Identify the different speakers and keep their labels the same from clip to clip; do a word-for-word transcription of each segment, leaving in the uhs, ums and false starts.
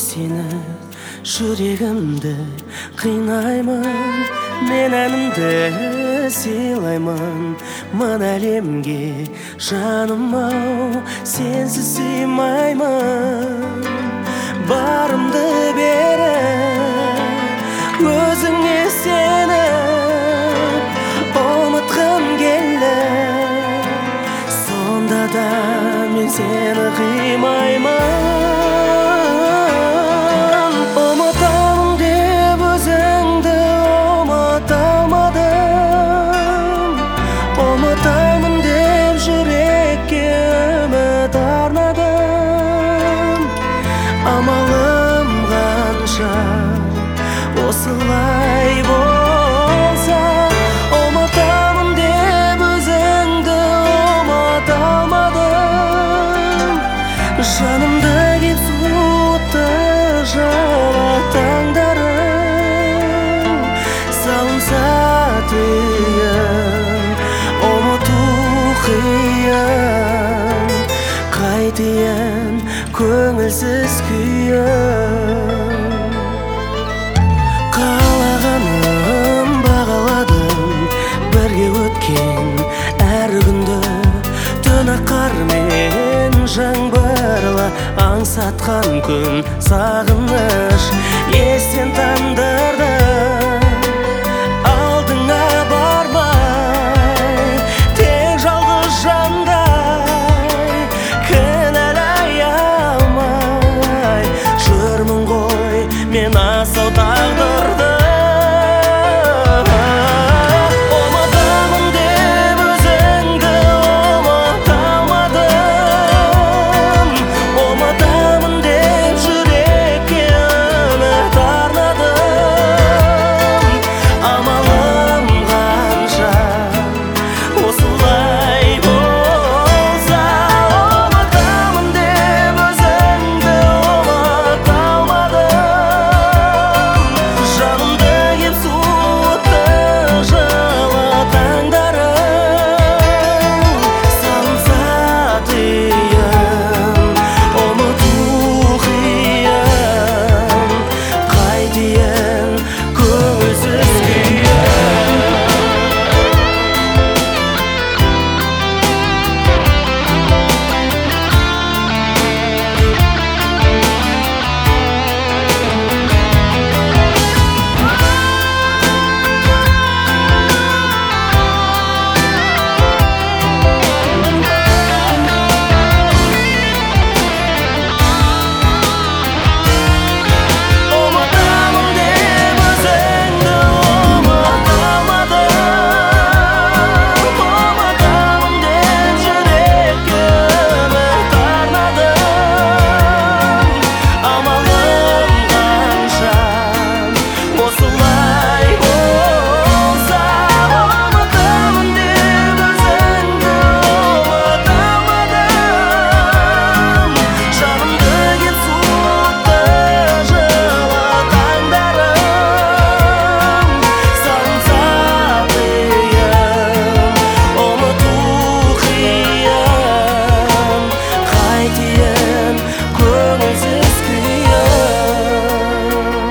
Speaker 1: сені жүрегімді қинаймын, мен әнімді сыйлаймын мына әлемге жаным-ау, сенсіз сыймаймын. Барымды беріп өзіңе сеніп ұмытқым келіп, сонда да мен сені қимаймын. Ұмытамын деп өзіңді ұмыта алмадым, ұмытамын деп жүрекке үміт арнадым. Амалым қанша осылай болса, ұмытамын деп өзіңді ұмыта алмадым. Жанымды кеп суытты жылы таңдарым, салынса тыйым, ұмыту қиын, қайтейін көңілсіз күйім. Қалағаным бағаладым, бірге өткен әр күнді, түн аққармен жаңбырла аңсатқан күн сағыныш естен тандырды. Алдыңа бармай тек жалғыз жандай кінәлай алмай жүрмін ғой мен асау тағдырды.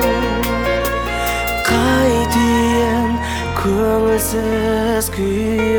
Speaker 1: Көңілсіз күй